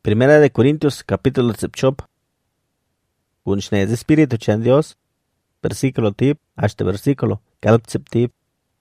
Primera de Corintios, capítulo 17. Kunshne de Espíritu Chan Dios, versículo tip, hasta versículo, kalp tip.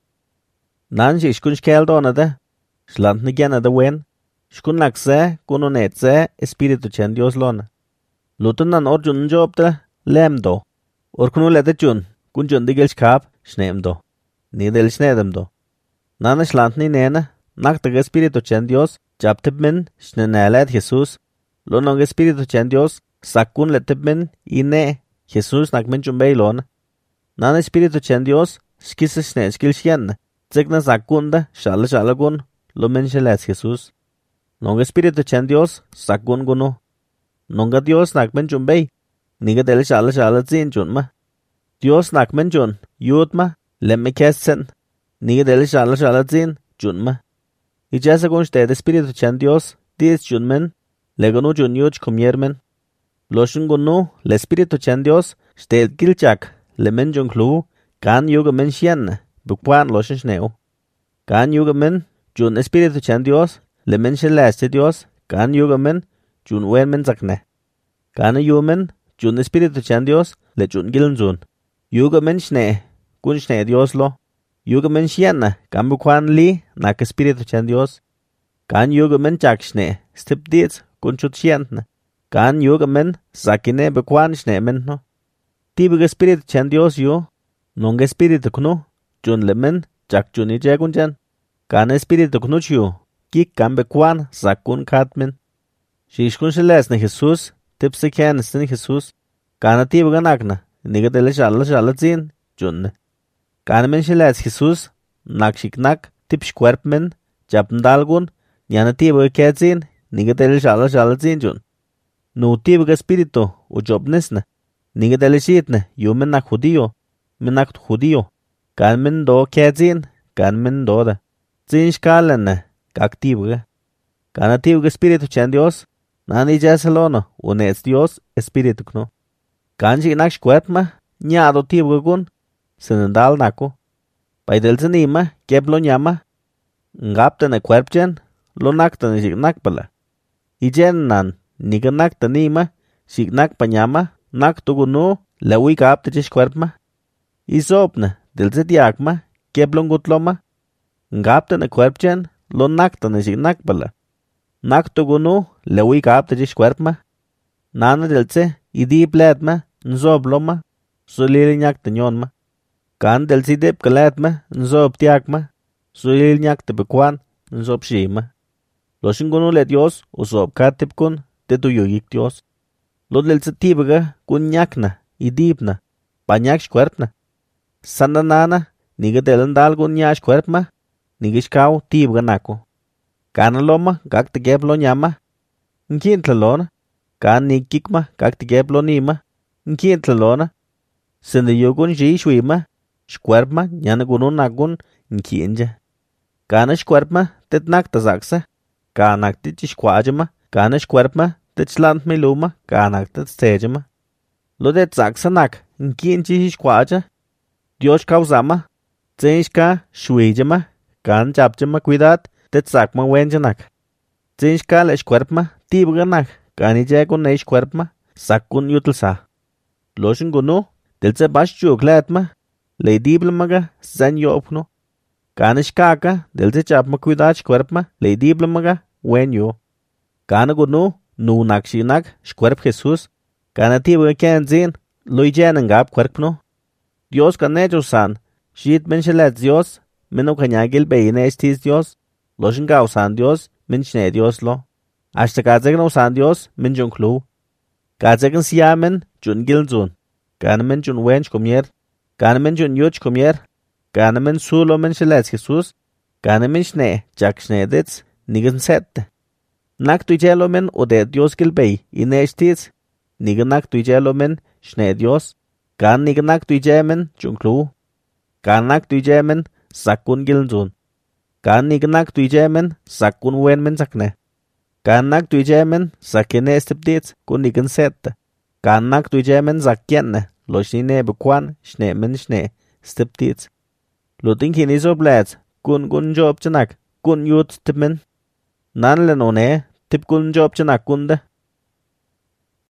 Nanji ishkunsh keldona da, shlant nigana da wen, shkun nakse, kunonetse, Espíritu Chan Dios lona. Lutunan orjun njobda, lemdo. Orkunu ledechun, kunjun digel shkab, shnemdo. Nidel shnedemdo. Nana shlant ni nena, naktaga Espíritu Chan Dios, Chaptipmin, Shnenalad Jesús, Lonong Espíritu Chan Dios, Sakun letipmin, Ine, Jesús nakmin chumbeilon. Nan Espíritu Chan Dios, Skisa Shne Skilshian, Zigna Sakunda, Shalagun, Lumen Shelas Jesús. Nong Espíritu Chan Dios, Sakun Guno. Nonga Dios nakmin chumbei, Niga del Shalazin Junma. Dios nakmin Jun, Yudma, Lemme Kessen, Niga del Shalazin, Junma. Y ya según usted, Espíritu Chan Dios, diez junmen, legonu jun yuch comiermen. Loshun gunu, le Espíritu Chan Dios, stel gilchak, le men jun klu, kan yuga men shien, bukwan loshun sneo. Kan yuga men, jun Espíritu Chan Dios, le men shelaste Dios, kan yuga men, jun wen men zakne. Kan yumen, jun Espíritu Chan Dios, le jun giln jun. Yuga men shne, kun shne Dios lo. Yuga men shiana, kan bukwan li, nak Espíritu Chan Dios. Kan yuga men chakshne, stip diets, kun chut shiantna. Kan yuga men, sakine bukwan shne men no. Tibiga Espíritu Chan Dios yu, nonga Espíritu knu, jun le men, chak juni jagun jan. Kan Espíritu knu yu, kik kan bukwan, sakun katmen. Shishkun shiles na Jesus, tipsi kyanis ni Jesus. Kana tibiga nakna, niga dele shala zin, junne. Kan men shilas Jesus, nakshiknak, tipsh kwerpmen, japndalgun, nyana tibiga kedzin, niga dele shala zin jun. Nu tibiga Espíritu, ujobnesna, niga dele shitna, yu men nak judío. Kan men do kedzin, kan men do da. Zin shkalan, kak tibiga. Kana tibiga Espíritu Chan Dios, nani jasalono, unets Dios, Espíritu kno. Kan shiknak shkwerpma, nyado tibiga gun, senendal nako. Paidel zanima, keblo nyama, ngapta na kwerpchen, lo nakta na shiknak pala. Ijen nan, niga nakta nima, shiknak pa nyama, nakto gunu, lawi kapta chish kwerpma. Isopna, del zetiakma, keblo ngutloma, ngapta na kwerpchen, lo nakta na shiknak pala. Nakto gunu, lawi kapta chish kwerpma. Nana del ze, idi pledma, nzobloma, solili nyakta nyonma. Kan del sidep kalatma, nzob tiakma, sulil nyak tepekwan, nzob shima. Lo shingunu le Dios, usob katipkun, tetuyuyik Dios. Lo del setibaga, kun nyakna, idipna, panyak shkwerpna. Sandanana, niga del dalgun nya shkwerpma, niga shkaw tibaga nako. Kana loma, kak tegeplo nyama, nkintlalona, kan nikikma, kak tegeplo nima, nkintlalona. Sende yogun shishwima, shkwerpma, nyana gunun nagun, nkienja. Kana shkwerpma, tet nakta zaksa, kanak tit shkwajama, kana shkwerpma, tet shlant miluma, kanak tet stejama. Lo det zaksa nak, nkienji shkwaja, Dios kausama, zinshka shwijama, kan chapjama cuidad, tet zakma wenjanak. Zinshka le shkwerpma, tibganak, kani jagun ne shkwerpma, sakun yutlsa. Loshin gunu, delze bash chukletma, le diblamaga, zan yopno. Kana shkaka, delze chapma cuidad shkwerpma, le diblamaga, wen yo. Kana gunu, nu nakshinak, shkwerp Jesus, kana tibga kenzin, lo ijenangap kwerpno. Dios kanejo san, shit men shelet Dios, meno kanyagil beine estis Dios, lo shingao san Dios, men shne Dios lo. Hasta kazegno san Dios, men jonklu. Kazegen siamen, jun gilzun. Kana men jun wench komier, kana men jun yuch komier, kana men sulo men shelet Jesus, kana men shne, jak shne dits, nigen sette. Nak tu jelo men ode Dios gilbei, inestis, nigen nak tu jelo men, shne Dios, kan nigen nak tu jemen, junklu, kan nak tu jemen, sakun gilzun, kan nigen nak tu jemen, sakun wen men sakne, kan nak tu jemen, sakene estipdits, kun nigen sette, kan nak tu jemen zakienne, lo shine bukwan, shne men shne, stipdits. Lo tinkin iso blats, kun job chanak, kun yut timen. Nan le none, tip kun job chana kunde.